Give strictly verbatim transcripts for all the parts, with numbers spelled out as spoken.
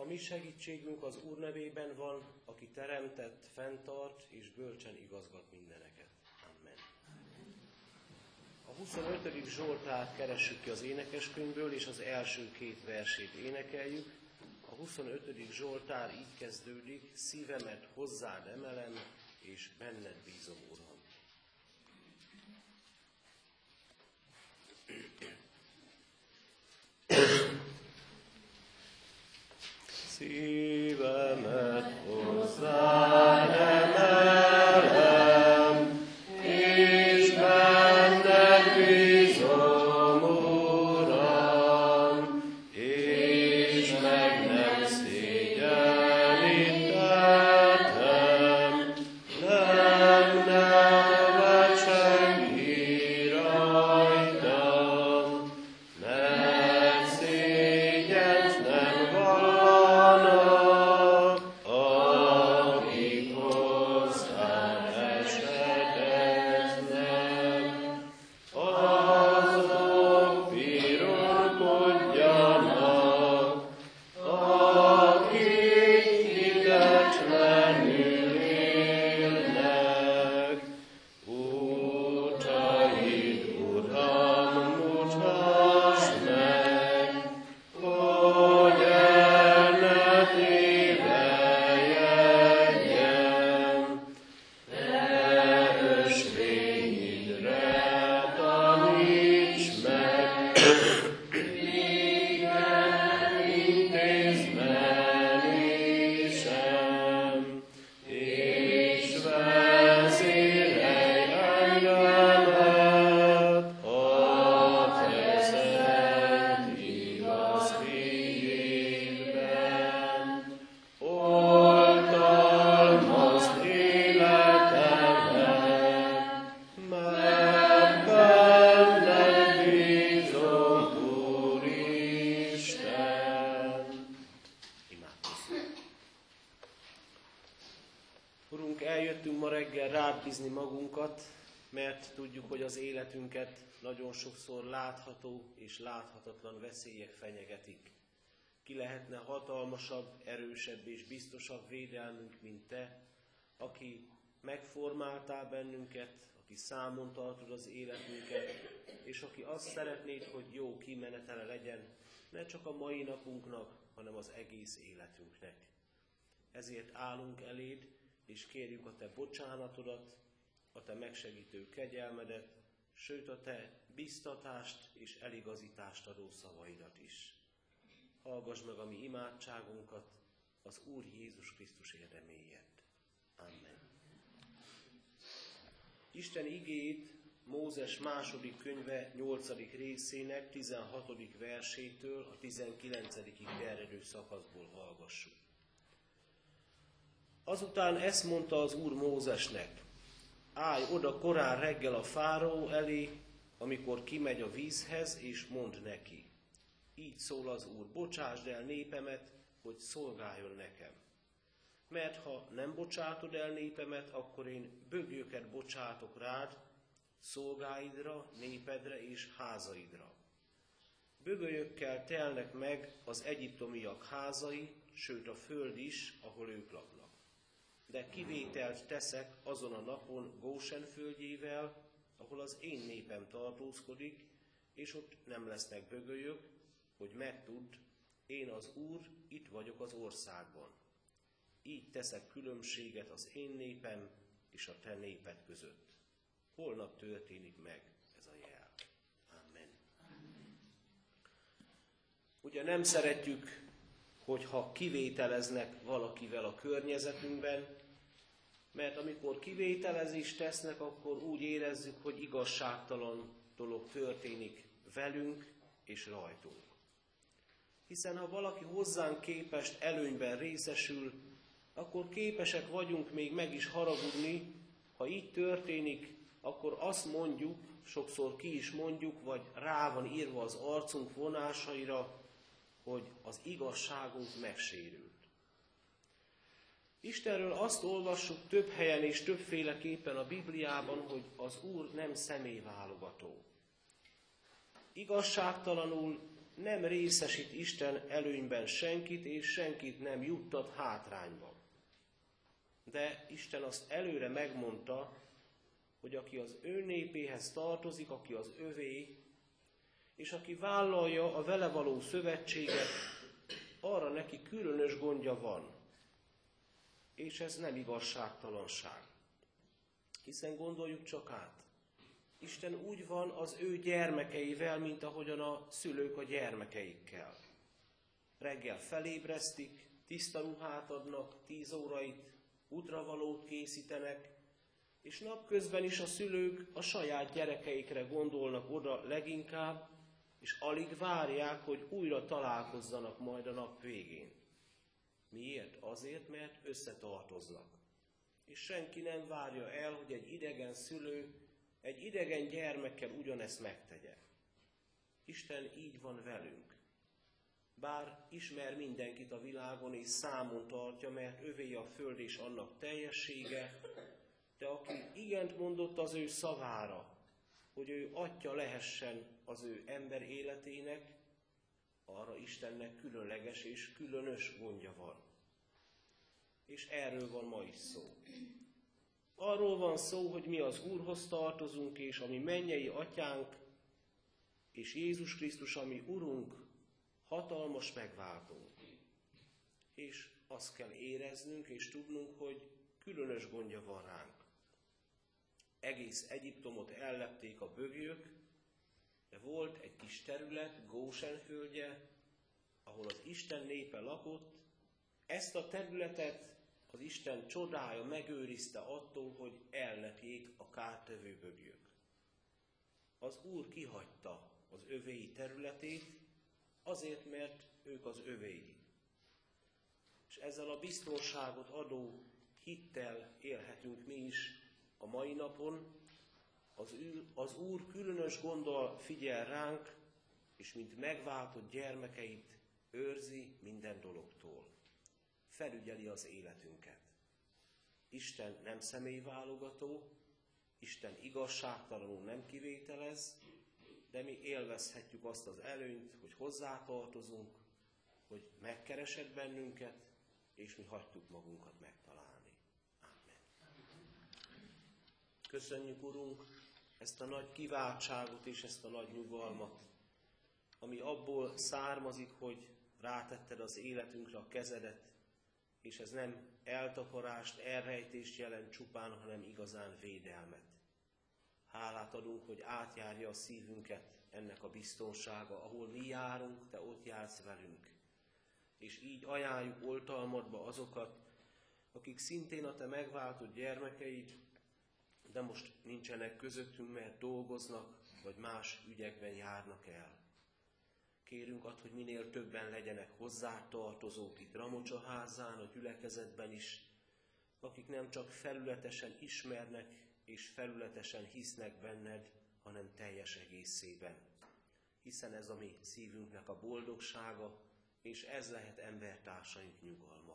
A mi segítségünk az Úr nevében van, aki teremtett, fenntart és bölcsen igazgat mindeneket. Amen. A huszonötödik Zsoltárt keressük ki az énekeskönyvből, és az első két versét énekeljük. A huszonötödik Zsoltár így kezdődik: szívemet hozzád emelem, és benned bízom, Uram. Szívemet hozzád emelem, és benned bízom, Uram, és meg nem szégyenítettem, nem nevet senki rajtam, mert szégyent nem vallanak, akik hozzád esedeznek. Azok pirulkodjanak, akik hitetlenül élnek. Útaid, Uram, mutasd meg, hogy el ne tévelyedjem. Te ösvényidre taníts meg, igen, intézd menésem, és vezérelj engemet a te szent igaz hídben. Oltalmazd életemet, mert benned bízom, Úristen. Imádkozzunk. Urunk, eljöttünk ma reggel rád bízni magunkat, mert tudjuk, hogy az életünket nagyon sokszor látható és láthatatlan veszélyek fenyegetik. Ki lehetne hatalmasabb, erősebb és biztosabb védelmünk, mint te, aki megformáltál bennünket, aki számon tartod az életünket, és aki azt szeretnéd, hogy jó kimenetele legyen, ne csak a mai napunknak, hanem az egész életünknek. Ezért állunk eléd, és kérjük a te bocsánatodat, a te megsegítő kegyelmedet, sőt a te biztatást és eligazítást adó szavaidat is. Hallgass meg a mi imádságunkat az Úr Jézus Krisztus érdeméért. Amen. Isten igéjét Mózes második könyve nyolcadik részének tizenhatodik versétől a tizenkilencedikig terjedő szakaszból hallgassuk. Azután ezt mondta az Úr Mózesnek: állj oda korán reggel a fáraó elé, amikor kimegy a vízhez, és mondd neki: így szól az Úr, bocsásd el népemet, hogy szolgáljon nekem. Mert ha nem bocsátod el népemet, akkor én bögjöket bocsátok rád, szolgáidra, népedre és házaidra. Bögölyökkel telnek meg az egyiptomiak házai, sőt a föld is, ahol ők laknak. De kivételt teszek azon a napon Gósen földjével, ahol az én népem tartózkodik, és ott nem lesznek bögölyök, hogy megtudd, én az Úr, itt vagyok az országban. Így teszek különbséget az én népem és a te néped között. Holnap történik meg ez a jel. Amen. Ugye nem szeretjük, hogyha kivételeznek valakivel a környezetünkben, mert amikor kivételezést tesznek, akkor úgy érezzük, hogy igazságtalan dolog történik velünk és rajtunk. Hiszen ha valaki hozzánk képest előnyben részesül, akkor képesek vagyunk még meg is haragudni. Ha így történik, akkor azt mondjuk, sokszor ki is mondjuk, vagy rá van írva az arcunk vonásaira, hogy az igazságunk megsérült. Istenről azt olvassuk több helyen és többféleképpen a Bibliában, hogy az Úr nem személyválogató. Igazságtalanul nem részesít Isten előnyben senkit, és senkit nem juttat hátrányba. De Isten azt előre megmondta, hogy aki az ő népéhez tartozik, aki az övé, és aki vállalja a vele való szövetséget, arra neki különös gondja van. És ez nem igazságtalanság. Hiszen gondoljuk csak át. Isten úgy van az ő gyermekeivel, mint ahogyan a szülők a gyermekeikkel. Reggel felébresztik, tiszta ruhát adnak, tíz órait, útravalót készítenek, és napközben is a szülők a saját gyerekeikre gondolnak oda leginkább, és alig várják, hogy újra találkozzanak majd a nap végén. Miért? Azért, mert összetartoznak. És senki nem várja el, hogy egy idegen szülő egy idegen gyermekkel ugyanezt megtegye. Isten így van velünk. Bár ismer mindenkit a világon és számon tartja, mert övé a föld és annak teljessége, de aki igent mondott az ő szavára, hogy ő atya lehessen az ő ember életének, arra Istennek különleges és különös gondja van. És erről van ma is szó. Arról van szó, hogy mi az Úrhoz tartozunk, és a mi mennyei atyánk, és Jézus Krisztus, a mi Urunk, hatalmas megváltónk. És azt kell éreznünk és tudnunk, hogy különös gondja van ránk. Egész Egyiptomot ellepték a bögők, de volt egy kis terület, Gósen földje, ahol az Isten népe lakott. Ezt a területet az Isten csodája megőrizte attól, hogy ellepjék a kártevő bögők. Az Úr kihagyta az övéi területét, azért, mert ők az övéi. És ezzel a biztonságot adó hittel élhetünk mi is a mai napon. Az, ő, az Úr különös gonddal figyel ránk, és mint megváltott gyermekeit őrzi minden dologtól. Felügyeli az életünket. Isten nem személyválogató, Isten igazságtalanul nem kivételez, de mi élvezhetjük azt az előnyt, hogy hozzátartozunk, hogy megkeresett bennünket, és mi hagytuk magunkat megtalálni. Amen. Köszönjük, Urunk, ezt a nagy kiváltságot és ezt a nagy nyugalmat, ami abból származik, hogy rátetted az életünkre a kezedet, és ez nem eltakarást, elrejtést jelent csupán, hanem igazán védelmet. Hálát adunk, hogy átjárja a szívünket ennek a biztonsága, ahol mi járunk, te ott jársz velünk. És így ajánljuk oltalmadba azokat, akik szintén a te megváltott gyermekeid, de most nincsenek közöttünk, mert dolgoznak, vagy más ügyekben járnak el. Kérünk add, hogy minél többen legyenek hozzátartozók itt Ramocsaházán, a gyülekezetben is, akik nem csak felületesen ismernek és felületesen hisznek benned, hanem teljes egészében. Hiszen ez a mi szívünknek a boldogsága, és ez lehet embertársaink nyugalma.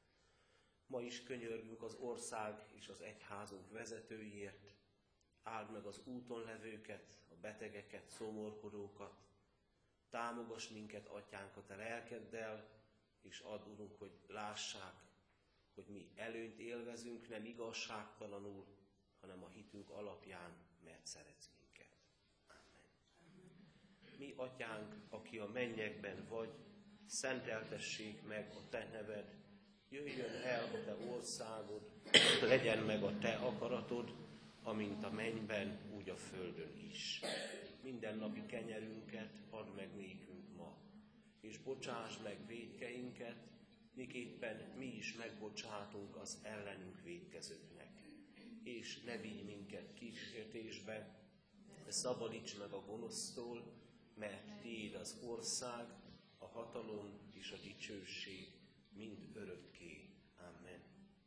Ma is könyörgünk az ország és az egyházunk vezetőiért, áld meg az úton levőket, a betegeket, szomorkodókat, támogass minket, atyánk, a te lelkeddel, és add, Urunk, hogy lássák, hogy mi előnyt élvezünk, nem igazságtalanul, hanem a hitünk alapján, mert szeretsz minket. Amen. Mi, atyánk, aki a mennyekben vagy, szenteltessék meg a te neved, jöjjön el a te országod, legyen meg a te akaratod, amint a mennyben, úgy a földön is. Mindennapi kenyerünket add meg nékünk ma, és bocsásd meg vétkeinket, miképpen mi is megbocsátunk az ellenünk vétkezőknek. És ne vigy minket kísértésbe, de szabadíts meg a gonosztól, mert tiéd az ország, a hatalom és a dicsőség mind örökké. Amen.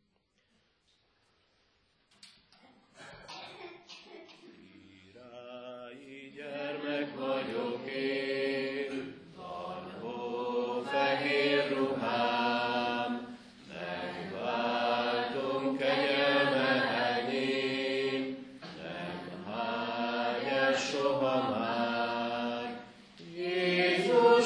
Királyi gyermek vagyok én, tartó fehér ruhám, megváltom kegyelme enyém, nem hány el soha már. Jézus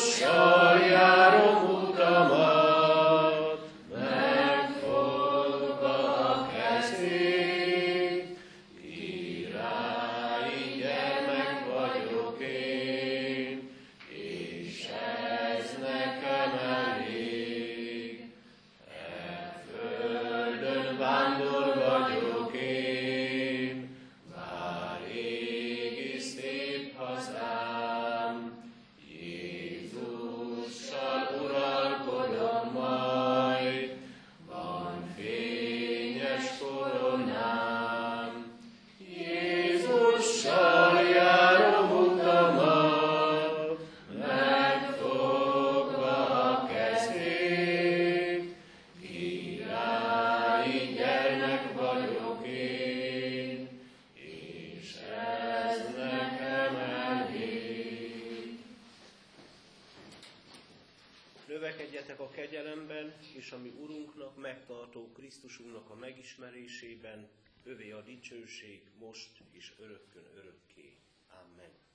kegyelemben és a mi Urunknak, megtartó Krisztusunknak a megismerésében, övé a dicsőség most és örökkön örökké. Amen.